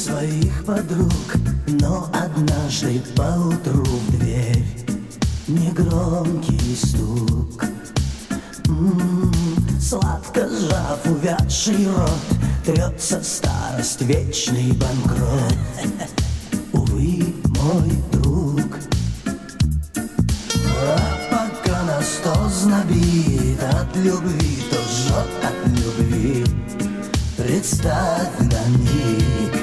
своих подруг, но однажды поутру в дверь негромкий стук. Сладко сжав увядший рот, трется старость, вечный банкрот. Увы, мой друг, а пока нас то знобит от любви, то жжет от любви. Представь на миг,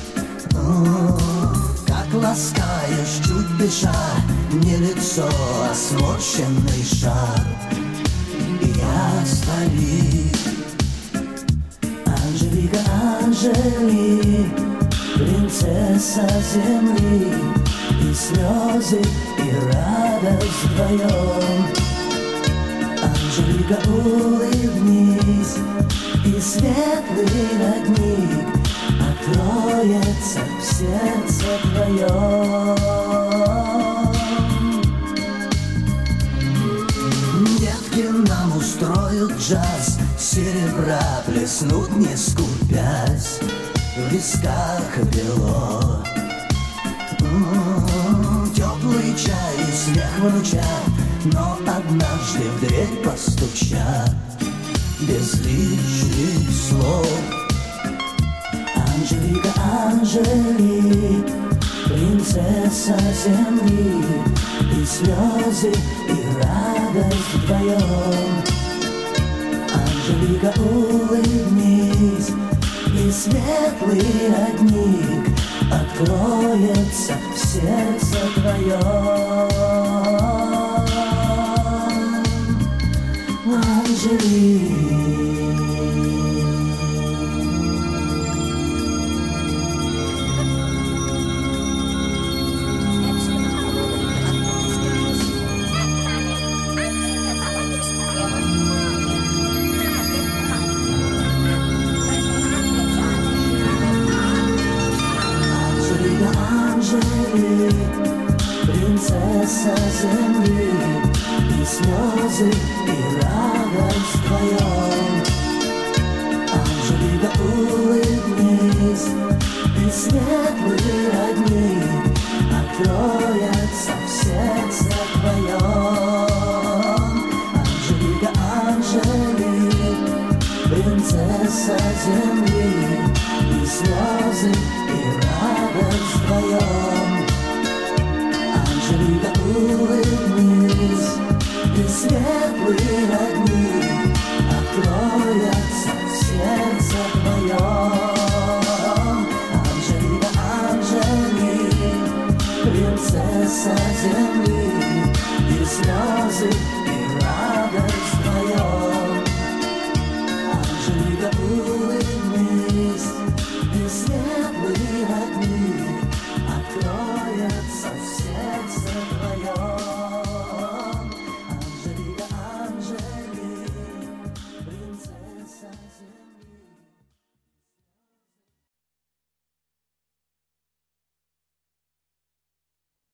как ласкаешь, чуть дыша, не лицо, а сморщенный шар. Я старик, Анжелика, Анжели, принцесса земли, и слезы, и радость вдвоем. Анжелика, улыбнись, и светлый родник откроется в сердце твоем. Детки нам устроят джаз, серебра плеснут, не скупясь, в висках бело. Теплый чай и смех выручат, но однажды в дверь постучат без лишних слов. Анжелика, Анжели, принцесса земли, и слезы, и радость вдвоем. Анжелика, улыбнись, и светлый родник откроется в сердце твоем. Анжели. Принцесса земли, и слезы, и радость вдвоем. Анжелика, улыбнись, и светлый родник откроется в сердце твоем. Анжелика, Анжели, принцесса земли, и слезы, и радость вдвоем. Анжелика, улыбнись, и светлый родник откроется в сердце твоем. Анжелика, Анжели, принцесса земли, и слезы,